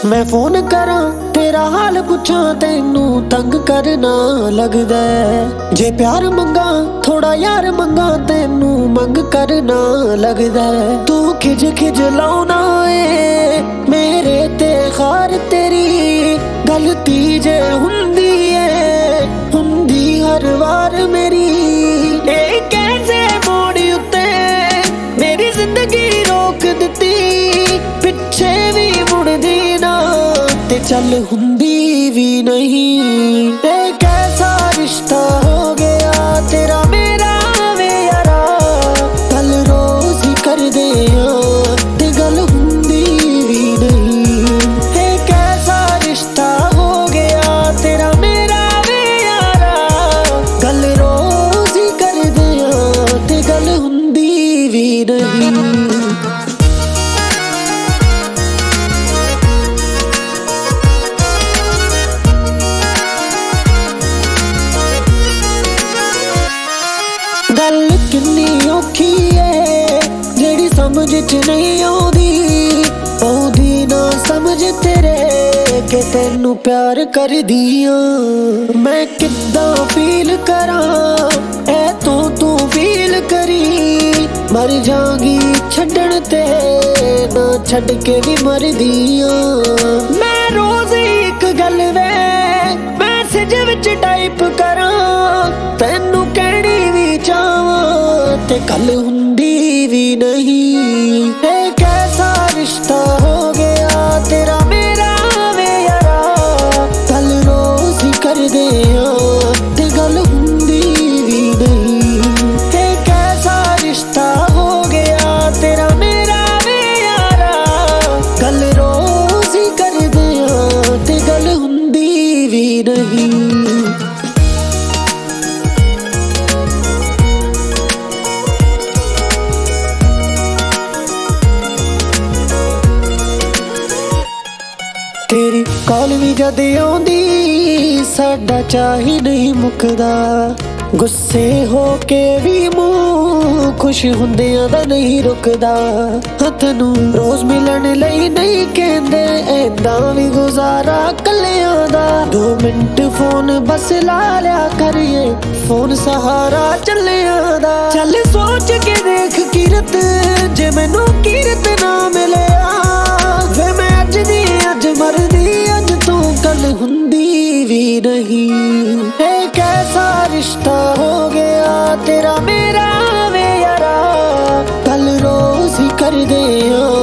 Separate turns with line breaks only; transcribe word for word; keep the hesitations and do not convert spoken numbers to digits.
मैं फोन करा तेरा हाल पुछा तेनू तंग करना लगदा है। जे प्यार मंगा थोड़ा यार मंगा तेनू मंग करना लगदा है। तू खिज खिज लाउना ए मेरे ते खार तेरी गलती जे हुंदी है हुंदी हर वार मेरी। ए कैसे मोड़ उत्ते मेरी जिंदगी रोक दिती पिछे भी मुड़दी ना ते चल हुंदी भी नहीं। ए कैसा रिश्ता हो गया तेरा मेरा वे यारा गल रोज ही कर दे ते गल हुंदी भी नहीं। ए कैसा रिश्ता हो गया तेरा मेरा वे यारा गल रोज ही कर दे ते गल हुंदी भी नहीं। गल किन्नी औखी है जेड़ी समझ च नहीं आउंदी आउंदी ना समझ तेरे के तेनू प्यार कर दिया। मैं किद्दां फील करा ऐ तू तू फील करी मर जागी छड्डण ते ना छड्ड के भी मर दिया। मैं रोज एक गल वे मैसेज विच टाइप करा तेनू कहनी भी चाहां ते गल हुंदी भी नहीं। ए कैसा रिश्ता हो गया तेरा मेरा वे यारा गल रोज ही कर दे ते गल हुंदी भी नहीं। ए कैसा रिश्ता हो गया तेरा मेरा वे यारा गल रोज ही कर दे ते गल हुंदी भी नहीं। तेरी कॉल भी जद आउंदी साडा चाह ही नहीं मुकदा गुस्से हो के भी मुंह खुश हुंदियां दा नहीं रुकदा। तैनू रोज मिलन लई नहीं कहंदे ऐदां भी गुजारा कल्लियां दा। दो मिनट फोन बस ला लिया करिए फोन सहारा चलियां दा। चल सोच के देख किरत जे मैनू किरत ना मिलिया वे मैं अज दी अज मरदी अज तू कल हुंदी भी नहीं। ए कैसा रिश्ता हो गया तेरा मेरा वे यारा गल रोज ही कर दे